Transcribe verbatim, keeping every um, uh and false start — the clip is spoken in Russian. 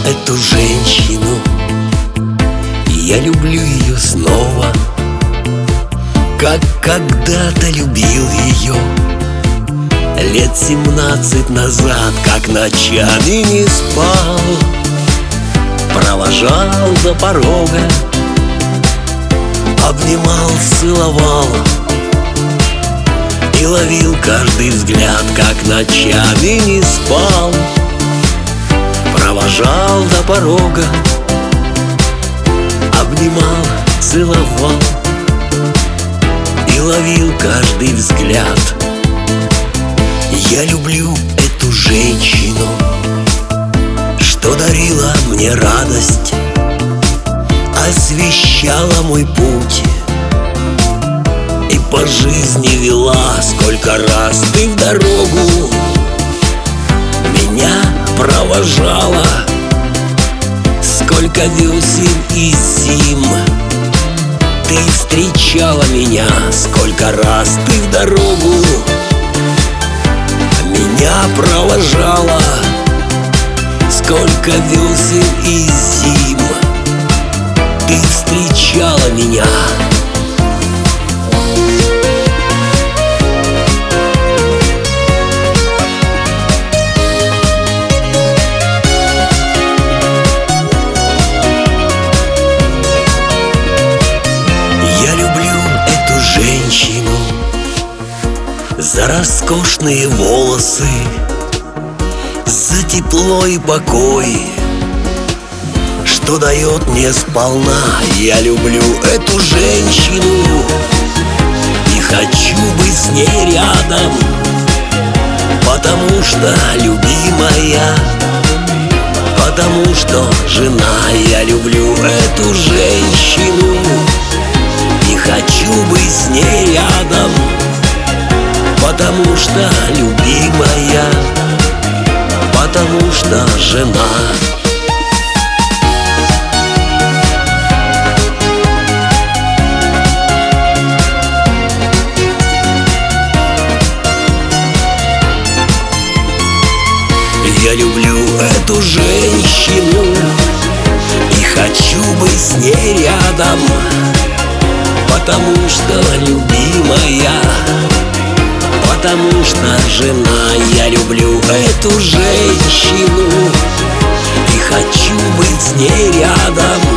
эту женщину, и я люблю ее снова, как когда-то любил ее лет семнадцать назад, как ночами не спал, провожал до порога, обнимал, целовал и ловил каждый взгляд, как ночами не спал, провожал до порога, обнимал, целовал и ловил каждый взгляд. Я люблю эту женщину, что дарила мне радость, освещала мой путь и по жизни вела. Сколько раз ты в дорогу меня провожала, сколько весен и зим ты встречала меня, сколько раз ты в дорогу меня провожала, сколько весен и зим ты встречала меня. Я люблю эту женщину за роскошные волосы, за тепло и покой, что дает мне сполна. Я люблю эту женщину и хочу быть с ней рядом, потому что любимая, потому что жена. Я люблю эту женщину и хочу быть с ней рядом, потому что любимая, потому что жена. Я люблю эту женщину и хочу быть с ней рядом, потому что любимая, потому что жена. Я люблю эту женщину и хочу быть с ней рядом,